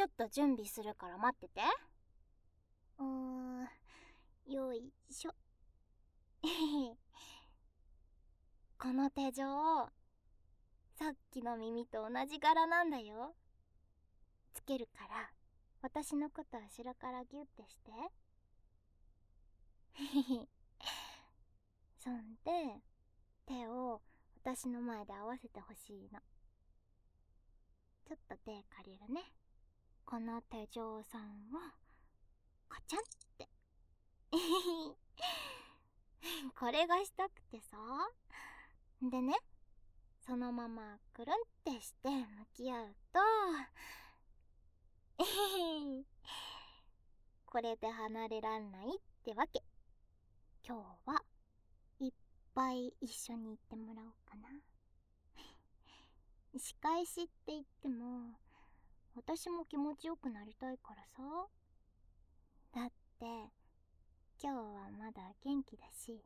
ょっと準備するから待ってて。よいしょ。この手錠、さっきの耳と同じ柄なんだよ。つけるから、私のこと後ろからギュッてして。そんで、手を私の前で合わせてほしいの。ちょっと手借りるね。この手錠さんをカチャンって。これがしたくてさ。でね、そのままくるんってして向き合うと、これで離れらんないってわけ。今日はいっぱい一緒に行ってもらおうかな。仕返しって言っても、私も気持ちよくなりたいからさ。だって、今日はまだ元気だし。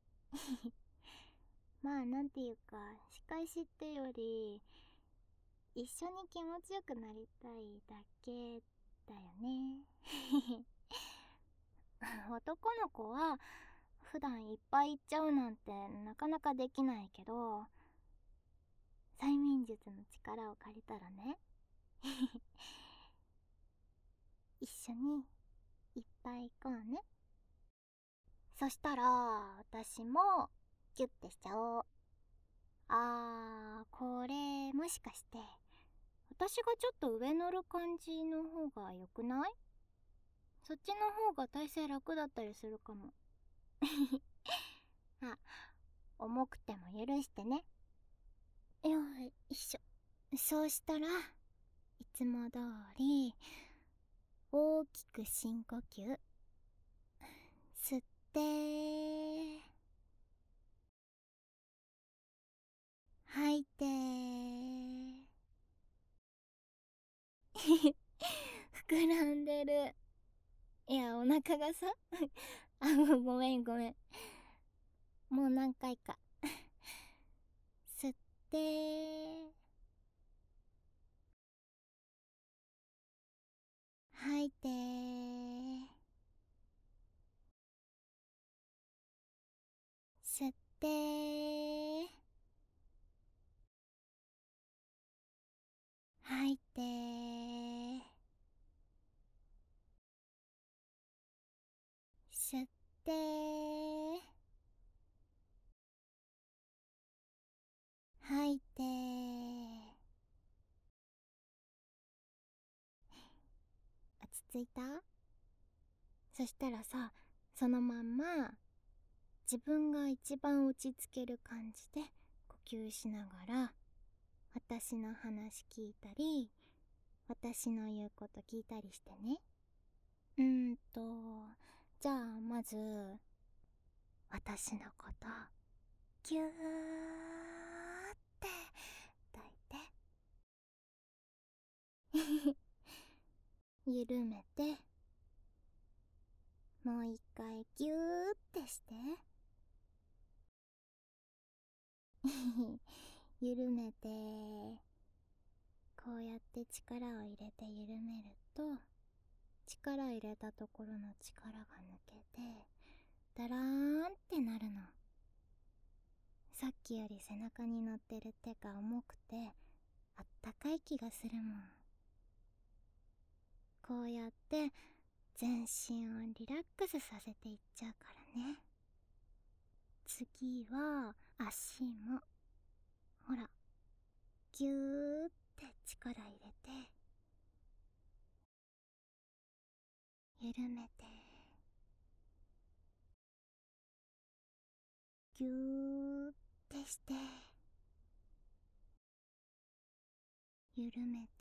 まあなんていうか、仕返しってより、一緒に気持ちよくなりたいだけだよね。男の子は普段いっぱい言っちゃうなんてなかなかできないけど、催眠術の力を借りたらね、一緒にいっぱい行こうね。そしたら私もギュッてしちゃおう。これもしかして私がちょっと上乗る感じの方が良くない？そっちの方が体勢楽だったりするかも。あ、重くても許してね。よいしょ。そうしたらいつも通り大きく深呼吸。吸って吐いて膨らんでる。いや、お腹がさごめんごめん。もう何回か。吸って吐いて吸って吐いて吸って吐いて。落ち着いた？そしたらさ、そのまんま自分が一番落ち着ける感じで呼吸しながら、私の話聞いたり、私の言うこと聞いたりしてね。じゃあまず、私のことぎゅーって抱いて緩めて、もう一回ぎゅーってして緩めて、こうやって力を入れて緩めると、力入れたところの力が抜けてダラーンってなるの。さっきより背中に乗ってる手が重くてあったかい気がするもん。こうやって全身をリラックスさせていっちゃうからね。次は足も、ほら、ぎゅーって力入れて緩めて、ぎゅーってして緩めて、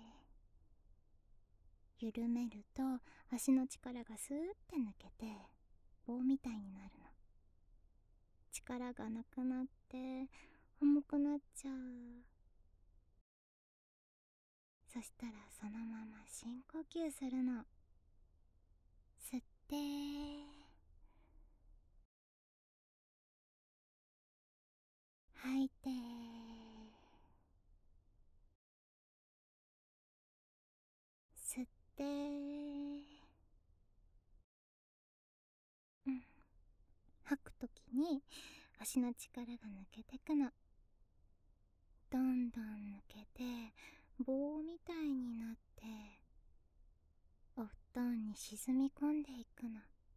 緩めると足の力がスーって抜けて棒みたいになるの。力がなくなって重くなっちゃう。そしたらそのまま深呼吸するの。吸って吐いて、 て、うん、吐くときに足の力が抜けてくの。どんどん抜けて棒みたいになってお布団に沈み込んでいくの。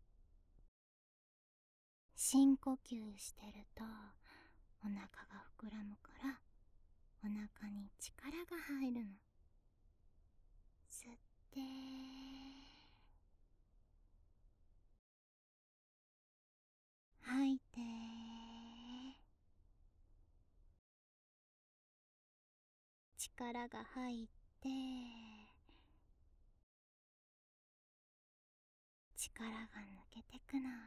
深呼吸してるとお腹が膨らむからお腹に力が入るの。吸って吐いて、力が入って力が抜けてくの。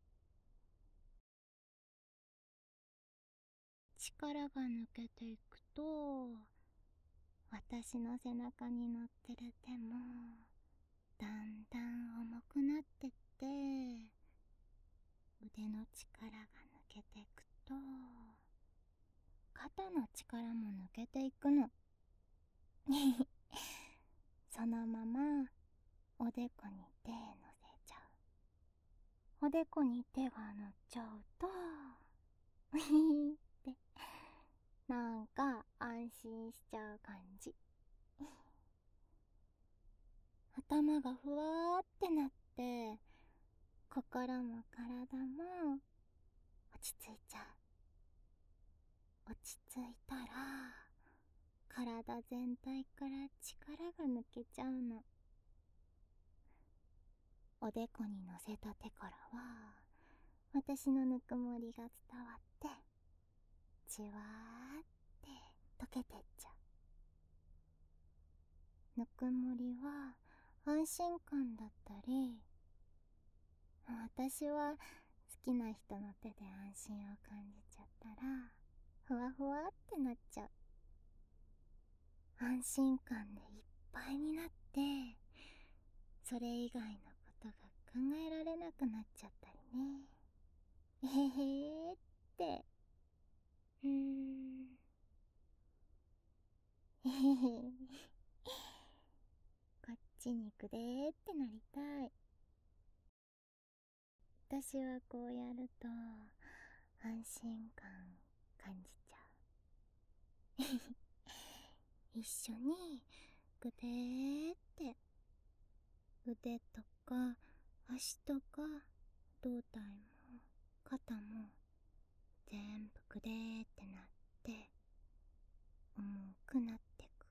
力が抜けていくと私の背中に乗ってる手もだんだん重くなってって腕の力が抜けていくと肩の力も抜けていくの。そのままおでこに手乗せちゃう。おでこに手が乗っちゃうとってなんか安心しちゃう感じ。頭がふわーってなって心も体も落ち着いちゃう。落ち着いたら体全体から力が抜けちゃうの。おでこに乗せた手からは私のぬくもりが伝わってじわーって溶けてっちゃう。ぬくもりは安心感だったり、私は好きな人の手で安心を感じちゃったらふわふわってなっちゃう。安心感でいっぱいになってそれ以外のことが考えられなくなっちゃったりね。えへへーって。えへへこっちにくれーってなりたい。私はこうやると安心感感じちゃう。一緒にぐでーって腕とか足とか胴体も肩も全部ぐでーってなって重くなってく。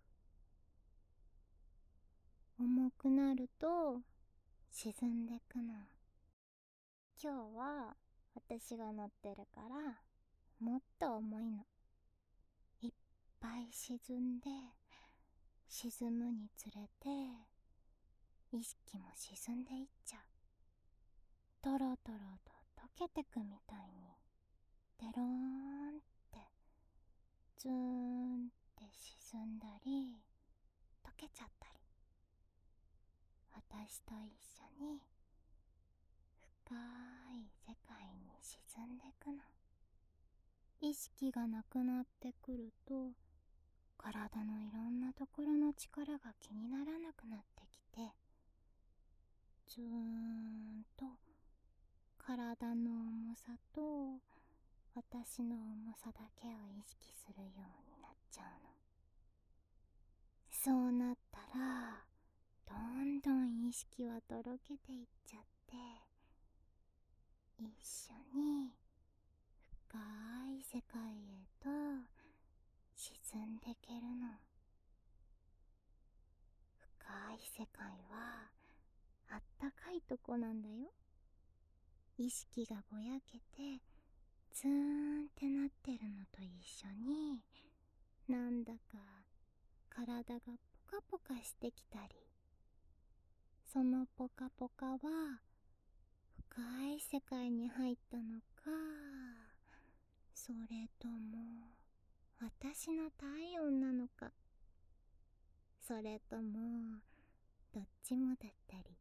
重くなると沈んでくの。今日は私が乗ってるからもっと重いの。いっぱい沈んで沈むにつれて意識も沈んでいっちゃう。トロトロと溶けてくみたいにデローンってズーンって沈んだり溶けちゃったり、私と一緒に深い世界に沈んでくの。意識がなくなってくると体のいろんなところの力が気にならなくなってきてずーんと体の重さと私の重さだけを意識するようになっちゃうの。そうなったらどんどん意識はとろけていっちゃって一緒に深い世界へと沈んでけるの。深い世界はあったかいとこなんだよ。意識がぼやけてツーンってなってるのと一緒になんだか体がポカポカしてきたり、そのポカポカは深い世界に入ったのか、それとも私の体温なのか、それともどっちもだったり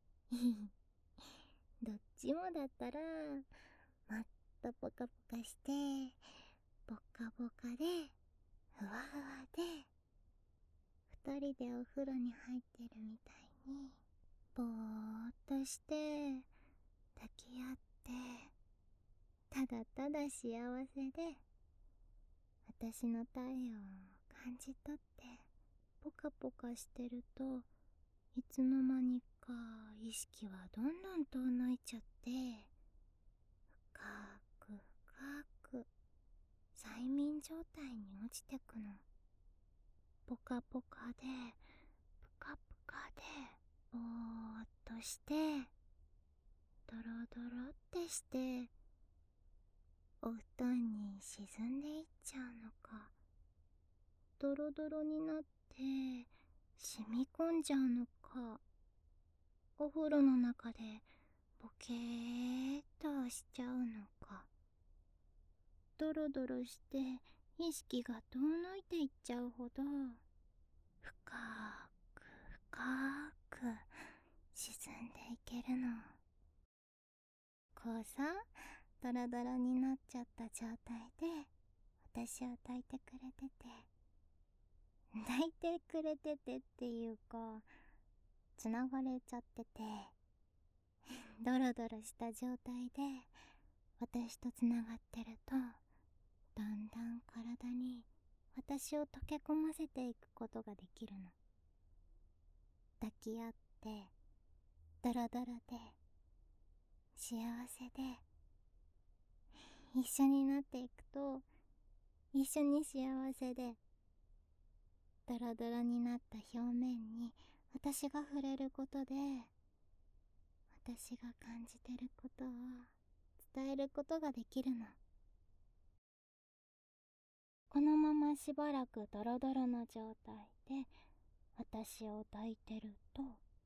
どっちもだったらもっとポカポカしてポカポカでふわふわで二人でお風呂に入ってるみたいにロして抱き合って、ただただ幸せで、私の体温を感じ取ってポカポカしてると、いつの間にか意識はどんどん遠のいちゃって、深く深く催眠状態に落ちてくの。ポカポカでプカプカでぼーっとして、ドロドロってしてお布団に沈んでいっちゃうのか、ドロドロになって染み込んじゃうのか、お風呂の中でボケーっとしちゃうのか、ドロドロして意識が遠のいていっちゃうほど、深く深く沈んでいけるの。こうさ、ドロドロになっちゃった状態で私を抱いてくれてて、抱いてくれててっていうか、つながれちゃってて、ドロドロした状態で私とつながってると、だんだん体に私を溶け込ませていくことができるの。抱き合ってドロドロで幸せで一緒になっていくと、一緒に幸せで、ドロドロになった表面に私が触れることで、私が感じてることを伝えることができるの。このまましばらくドロドロの状態で私を抱いてると、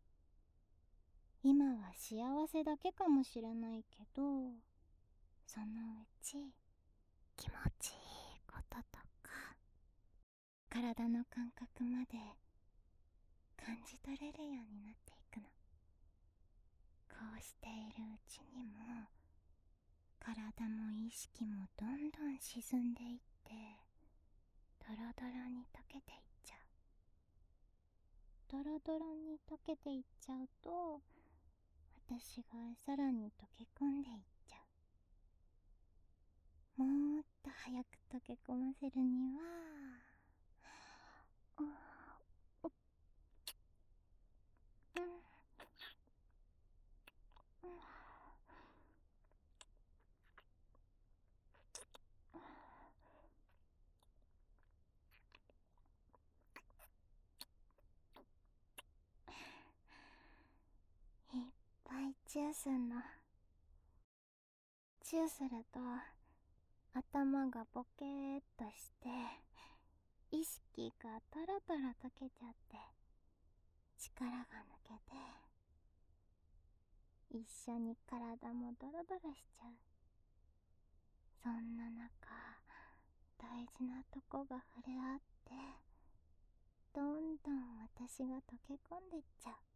今は幸せだけかもしれないけど、そのうち気持ちいいこととか体の感覚まで感じ取れるようになっていくの。こうしているうちにも体も意識もどんどん沈んでいって、ドロドロに溶けていっちゃう。ドロドロに溶けていっちゃうと、私がさらに溶け込んでいっちゃう。もっと早く溶け込ませるには、うんいっぱいチューすんの。チューすると頭がボケーっとして、意識がトロトロ溶けちゃって、力が抜けて、一緒に体もドロドロしちゃう。そんな中、大事なとこが触れ合って、どんどん私が溶け込んでっちゃう。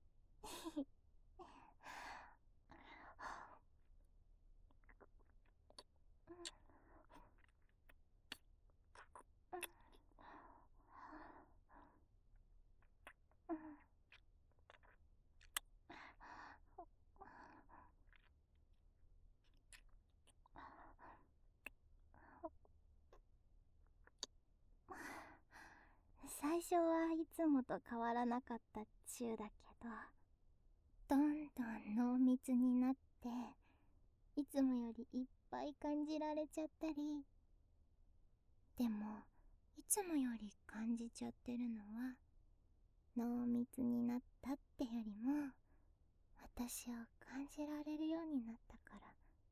最初はいつもと変わらなかったチューだけど、どんどん濃密になって、いつもよりいっぱい感じられちゃったり、でもいつもより感じちゃってるのは、濃密になったってよりも、私を感じられるようになったから。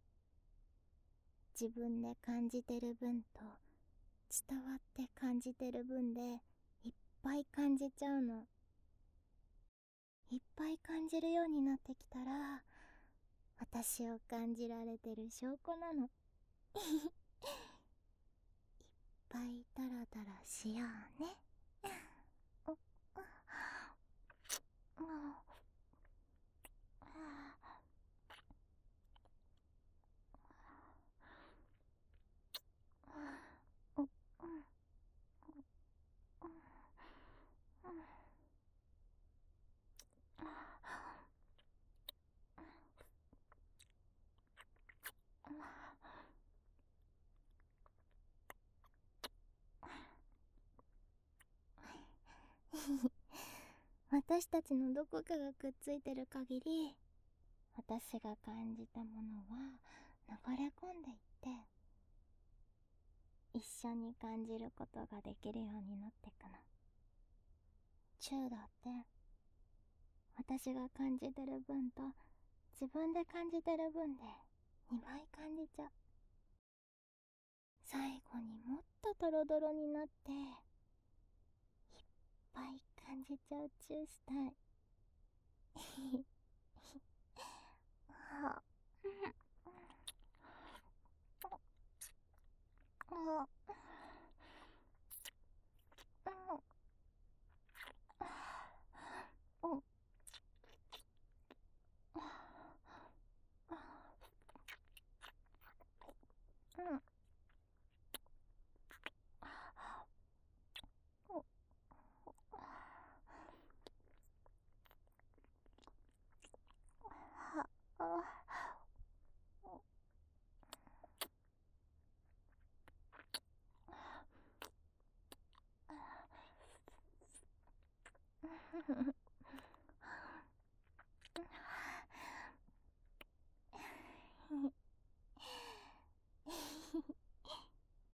自分で感じてる分と伝わって感じてる分でいっぱい感じちゃうの。いっぱい感じるようになってきたら、私を感じられてる証拠なの。いっぱいダラダラしようね。おおおおお私たちのどこかがくっついてる限り、私が感じたものは流れ込んでいって、一緒に感じることができるようになってくの。チューだって私が感じてる分と自分で感じてる分で2倍感じちゃう。最後にもっとドロドロになっていっぱい感じちゃうチューしたい。ああ